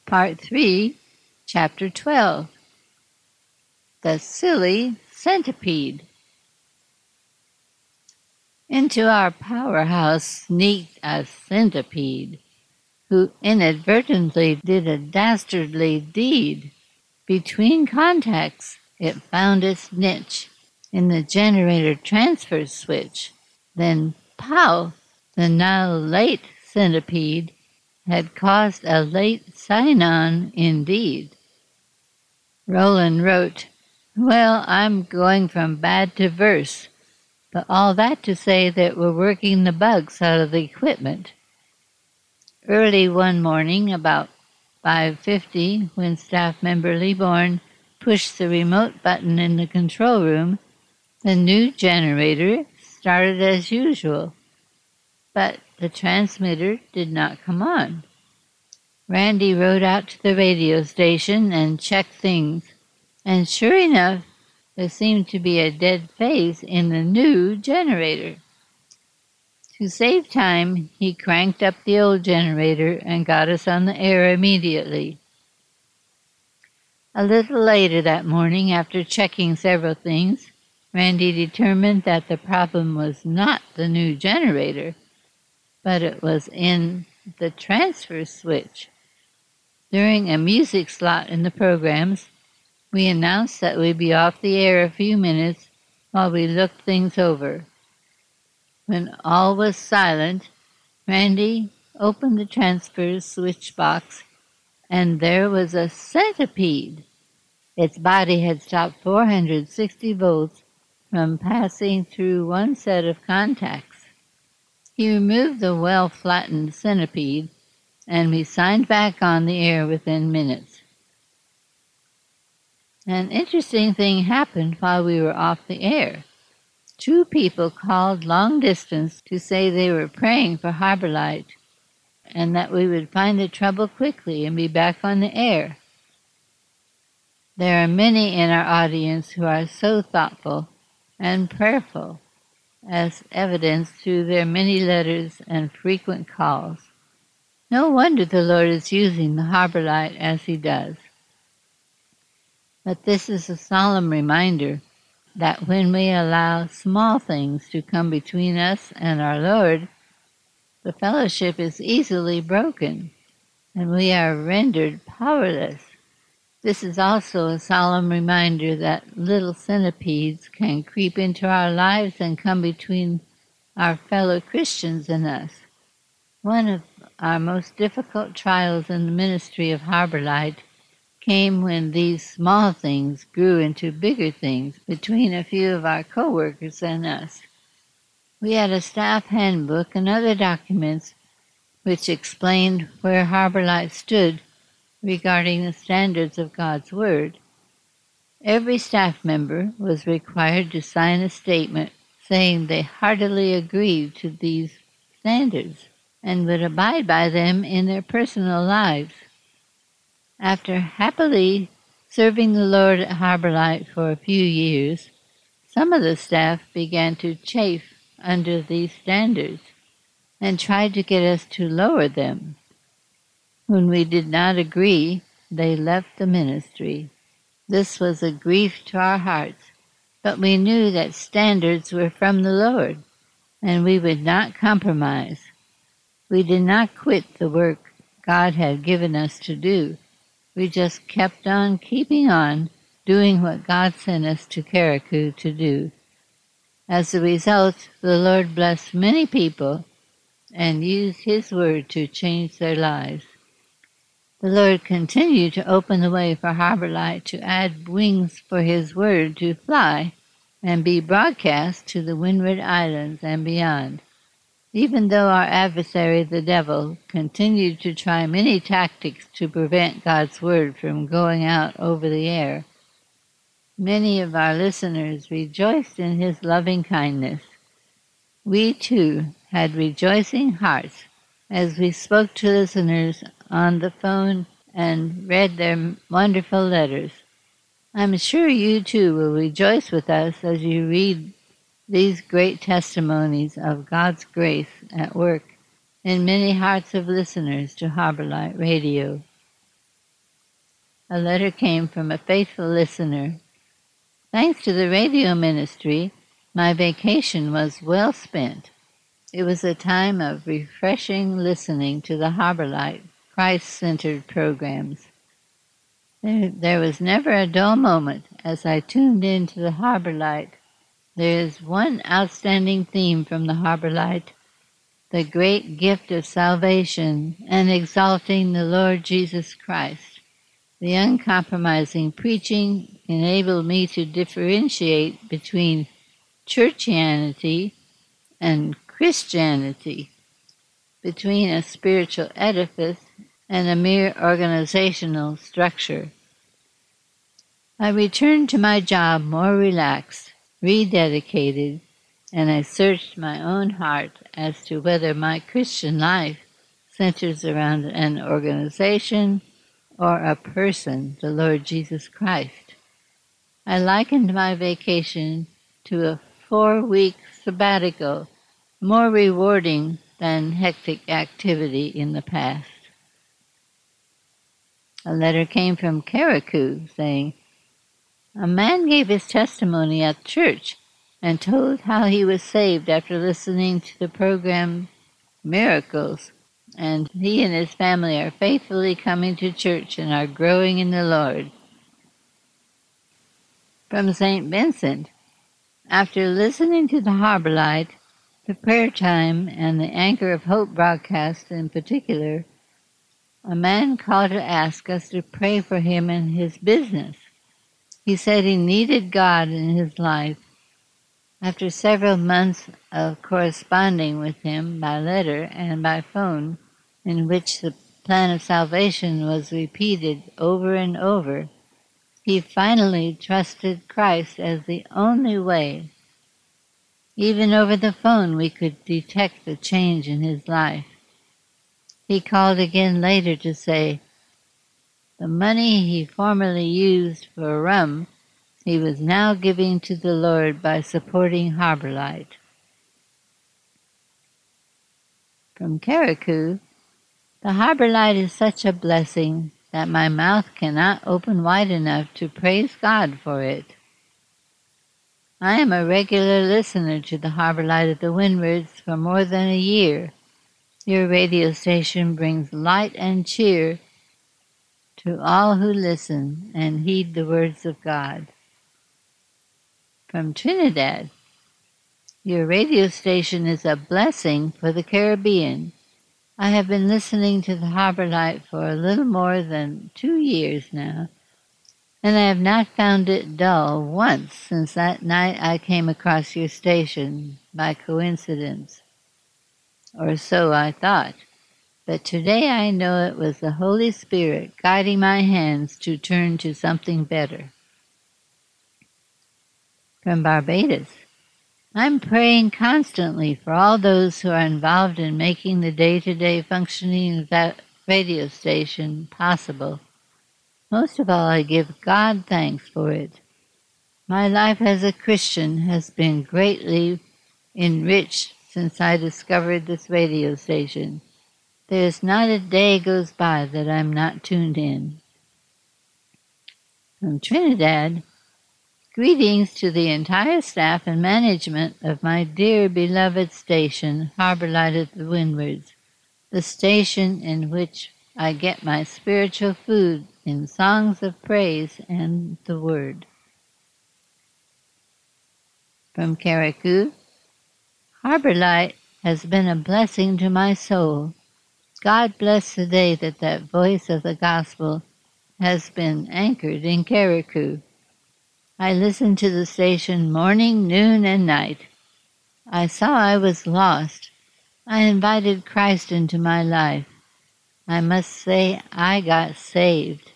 Part 3, Chapter 12. The Silly Centipede. Into our powerhouse sneaked a centipede, who inadvertently did a dastardly deed. Between contacts, it found its niche in the generator transfer switch. Then, pow! The now late centipede had caused a late sign-on indeed. Roland wrote, "Well, I'm going from bad to verse, but all that to say that we're working the bugs out of the equipment." Early one morning, about 5:50, when staff member Leborn pushed the remote button in the control room, the new generator started as usual, but the transmitter did not come on. Randy rode out to the radio station and checked things, and sure enough, there seemed to be a dead phase in the new generator. To save time, he cranked up the old generator and got us on the air immediately. A little later that morning, after checking several things, Randy determined that the problem was not the new generator, but it was in the transfer switch. During a music slot in the programs, we announced that we'd be off the air a few minutes while we looked things over. When all was silent, Randy opened the transfer switch box, and there was a centipede. Its body had stopped 460 volts from passing through one set of contacts. He removed the well-flattened centipede, and we signed back on the air within minutes. An interesting thing happened while we were off the air. Two people called long distance to say they were praying for Harbor Light and that we would find the trouble quickly and be back on the air. There are many in our audience who are so thoughtful and prayerful, as evidenced through their many letters and frequent calls. No wonder the Lord is using the Harbor Light as He does. But this is a solemn reminder that when we allow small things to come between us and our Lord, the fellowship is easily broken, and we are rendered powerless. This is also a solemn reminder that little centipedes can creep into our lives and come between our fellow Christians and us. One of our most difficult trials in the ministry of Harbor Light came when these small things grew into bigger things between a few of our co-workers and us. We had a staff handbook and other documents which explained where Harbor Light stood regarding the standards of God's Word. Every staff member was required to sign a statement saying they heartily agreed to these standards and would abide by them in their personal lives. After happily serving the Lord at Harbor Light for a few years, some of the staff began to chafe under these standards and tried to get us to lower them. When we did not agree, they left the ministry. This was a grief to our hearts, but we knew that standards were from the Lord, and we would not compromise. We did not quit the work God had given us to do. We just kept on keeping on, doing what God sent us to Carriacou to do. As a result, the Lord blessed many people and used His word to change their lives. The Lord continued to open the way for Harbor Light to add wings for His word to fly and be broadcast to the Windward Islands and beyond. Even though our adversary, the devil, continued to try many tactics to prevent God's word from going out over the air, many of our listeners rejoiced in His loving kindness. We, too, had rejoicing hearts as we spoke to listeners on the phone and read their wonderful letters. I'm sure you, too, will rejoice with us as you read these great testimonies of God's grace at work in many hearts of listeners to Harbor Light Radio. A letter came from a faithful listener. Thanks to the radio ministry, my vacation was well spent. It was a time of refreshing listening to the Harbor Light Christ-centered programs. There was never a dull moment as I tuned in to the Harbor Light. There is one outstanding theme from the Harbor Light, the great gift of salvation and exalting the Lord Jesus Christ. The uncompromising preaching enabled me to differentiate between churchianity and Christianity, between a spiritual edifice and a mere organizational structure. I returned to my job more relaxed, rededicated, and I searched my own heart as to whether my Christian life centers around an organization or a person, the Lord Jesus Christ. I likened my vacation to a 4-week sabbatical, more rewarding than hectic activity in the past. A letter came from Carriacou saying, "A man gave his testimony at church and told how he was saved after listening to the program Miracles, and he and his family are faithfully coming to church and are growing in the Lord." From St. Vincent, after listening to the Harbor Light, the Prayer Time, and the Anchor of Hope broadcast in particular, a man called to ask us to pray for him and his business. He said he needed God in his life. After several months of corresponding with him by letter and by phone, in which the plan of salvation was repeated over and over, he finally trusted Christ as the only way. Even over the phone we could detect the change in his life. He called again later to say the money he formerly used for rum he was now giving to the Lord by supporting Harbor Light. From Carriacou, the Harbor Light is such a blessing that my mouth cannot open wide enough to praise God for it. I am a regular listener to the Harbor Light of the Windwards for more than a year. Your radio station brings light and cheer to all who listen and heed the words of God. From Trinidad, your radio station is a blessing for the Caribbean. I have been listening to the Harbor Light for a little more than 2 years now, and I have not found it dull once since that night I came across your station by coincidence. Or so I thought. But today I know it was the Holy Spirit guiding my hands to turn to something better. From Barbados, I'm praying constantly for all those who are involved in making the day-to-day functioning of that radio station possible. Most of all, I give God thanks for it. My life as a Christian has been greatly enriched since I discovered this radio station. There is not a day goes by that I'm not tuned in. From Trinidad, greetings to the entire staff and management of my dear beloved station, Harbor Light of the Windwards, the station in which I get my spiritual food in songs of praise and the Word. From Carriacou, Harbor Light has been a blessing to my soul. God bless the day that voice of the gospel has been anchored in Carriacou. I listened to the station morning, noon, and night. I saw I was lost. I invited Christ into my life. I must say I got saved.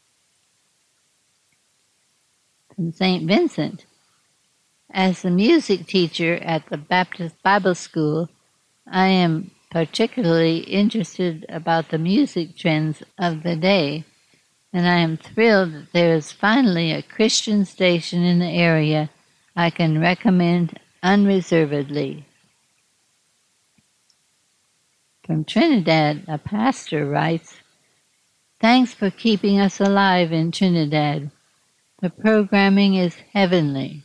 From St. Vincent, as the music teacher at the Baptist Bible School, I am particularly interested about the music trends of the day, and I am thrilled that there is finally a Christian station in the area I can recommend unreservedly. From Trinidad, a pastor writes, Thanks for keeping us alive in Trinidad. The programming is heavenly.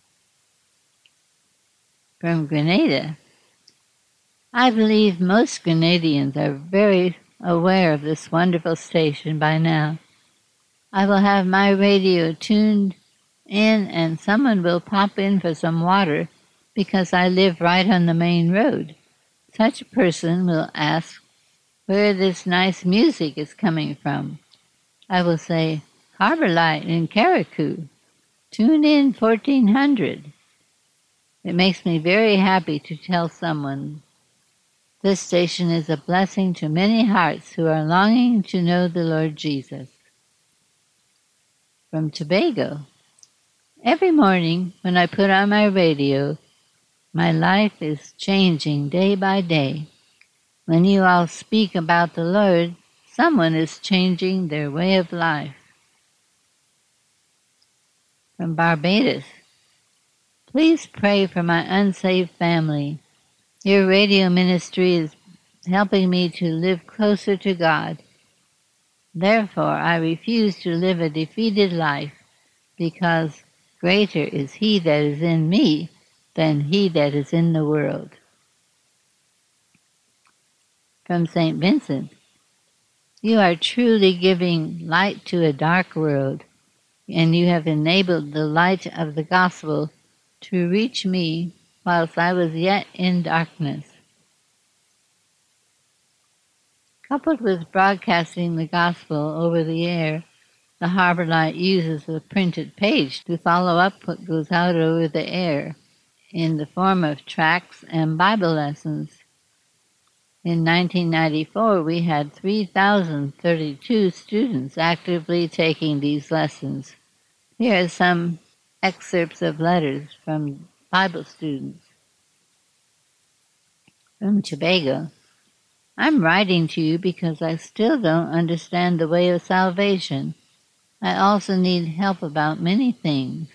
From Grenada. I believe most Grenadians are very aware of this wonderful station by now. I will have my radio tuned in and someone will pop in for some water because I live right on the main road. Such a person will ask where this nice music is coming from. I will say, Harbor Light in Carriacou. Tune in 1400. It makes me very happy to tell someone this station is a blessing to many hearts who are longing to know the Lord Jesus. From Tobago. Every morning when I put on my radio, my life is changing day by day. When you all speak about the Lord, someone is changing their way of life. From Barbados. Please pray for my unsaved family. Your radio ministry is helping me to live closer to God. Therefore, I refuse to live a defeated life, because greater is He that is in me than he that is in the world. From St. Vincent. You are truly giving light to a dark world, and you have enabled the light of the gospel to reach me whilst I was yet in darkness. Coupled with broadcasting the gospel over the air, the Harbor Light uses a printed page to follow up what goes out over the air in the form of tracts and Bible lessons. In 1994, we had 3,032 students actively taking these lessons. Here are some excerpts of letters from Bible students. From Tobago. I'm writing to you because I still don't understand the way of salvation. I also need help about many things.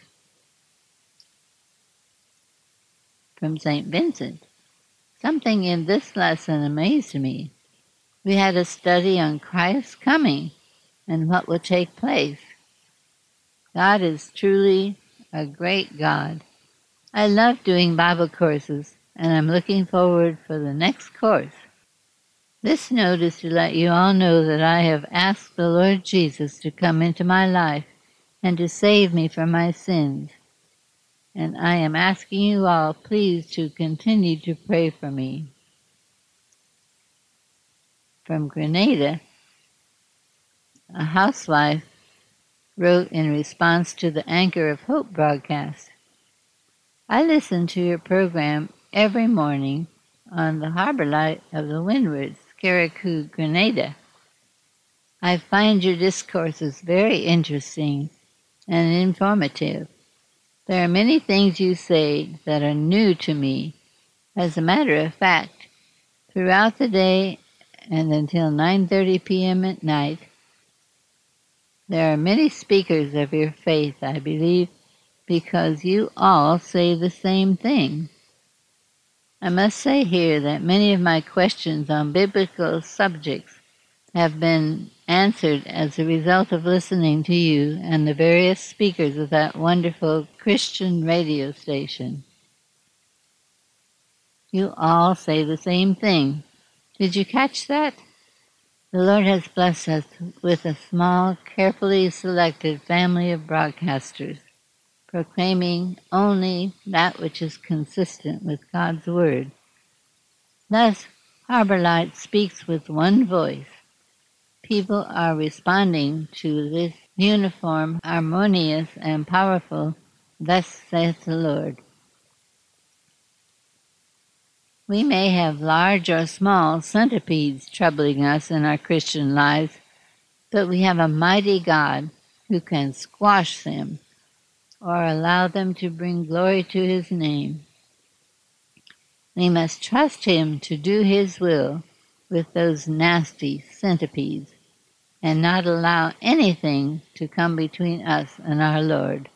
From St. Vincent. Something in this lesson amazed me. We had a study on Christ's coming and what will take place. God is truly a great God. I love doing Bible courses, and I'm looking forward for the next course. This note is to let you all know that I have asked the Lord Jesus to come into my life and to save me from my sins. And I am asking you all, please, to continue to pray for me. From Grenada, a housewife wrote in response to the Anchor of Hope broadcast. I listen to your program every morning on the Harbor Light of the Windwards, Carriacou, Grenada. I find your discourses very interesting and informative. There are many things you say that are new to me. As a matter of fact, throughout the day and until 9:30 p.m. at night, there are many speakers of your faith, I believe, because you all say the same thing. I must say here that many of my questions on biblical subjects have been answered as a result of listening to you and the various speakers of that wonderful Christian radio station. You all say the same thing. Did you catch that? The Lord has blessed us with a small, carefully selected family of broadcasters, proclaiming only that which is consistent with God's Word. Thus, Harbor Light speaks with one voice. People are responding to this uniform, harmonious, and powerful, "Thus saith the Lord." We may have large or small centipedes troubling us in our Christian lives, but we have a mighty God who can squash them or allow them to bring glory to His name. We must trust Him to do His will with those nasty centipedes and not allow anything to come between us and our Lord.